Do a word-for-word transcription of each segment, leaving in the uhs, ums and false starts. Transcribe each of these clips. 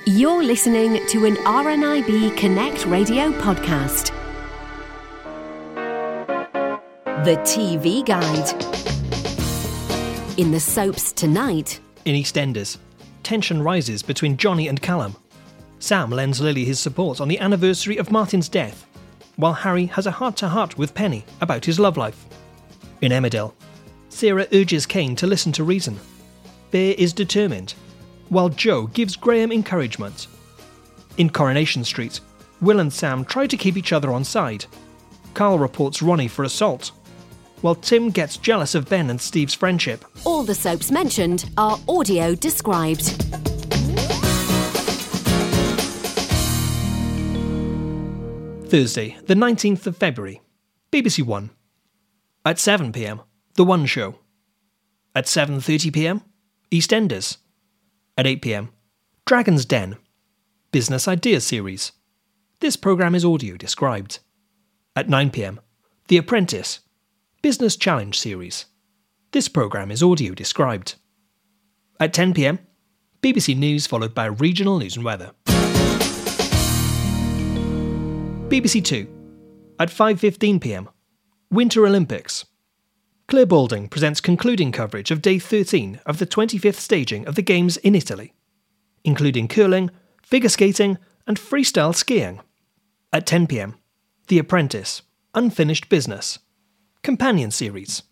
You're listening to an R N I B Connect radio podcast. The T V Guide. In the soaps tonight. In EastEnders, tension rises between Johnny and Callum. Sam lends Lily his support on the anniversary of Martin's death, while Harry has a heart-to-heart with Penny about his love life. In Emmerdale, Sarah urges Kane to listen to reason. Bear is determined, while Joe gives Graham encouragement. In Coronation Street, Will and Sam try to keep each other on side. Carl reports Ronnie for assault, while Tim gets jealous of Ben and Steve's friendship. All the soaps mentioned are audio described. Thursday, the nineteenth of February, B B C One. At seven p m, The One Show. At seven thirty p m, EastEnders. At eight p m, Dragon's Den, Business Ideas Series. This programme is audio described. At nine p m, The Apprentice, Business Challenge Series. This programme is audio described. At ten p m, B B C News followed by regional news and weather. B B C Two. At five fifteen p m, Winter Olympics. Claire Balding presents concluding coverage of Day thirteen of the twenty-fifth staging of the Games in Italy, including curling, figure skating and freestyle skiing. At ten p m, The Apprentice, Unfinished Business, Companion Series.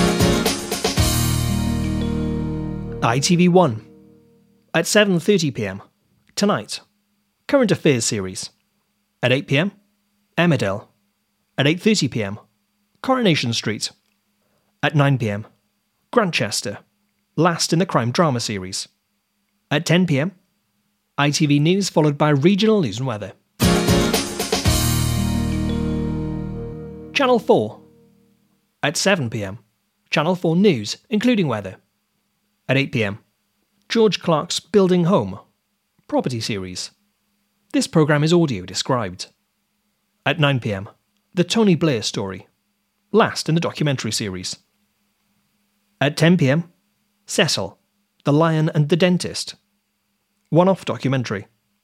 I T V One. At seven thirty p m, Tonight, Current Affairs Series. At eight p m, Emmerdale. At eight thirty p m, Coronation Street. At nine p m, Grantchester, last in the crime drama series. At ten p m, I T V News followed by regional news and weather. Channel four. At seven p m, Channel four News, including weather. At eight p m, George Clark's Building Home, property series. This programme is audio described. At nine p m, The Tony Blair Story, last in the documentary series. At ten p m, Cecil, The Lion and the Dentist, one-off documentary.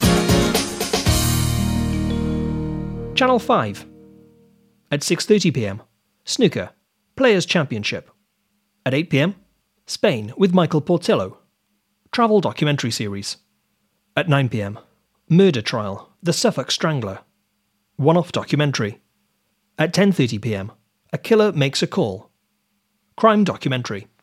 Channel five. At six thirty p m, Snooker, Players' Championship. At eight p m, Spain with Michael Portillo, travel documentary series. At nine p m, Murder Trial, The Suffolk Strangler, one-off documentary. At ten thirty p m, A Killer Makes a Call, crime documentary.